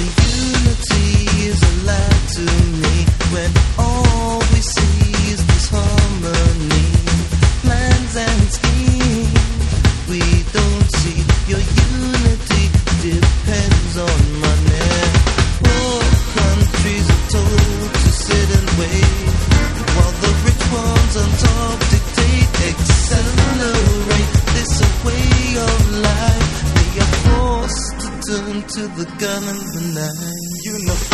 unity is a lie to me when all we see is disharmony, plans and schemes. We don't see your unity depends on money. Poor countries are told to sit and wait while the rich ones on top dictate, accelerate this way of life. They are forced to turn to the gun and the knife. You know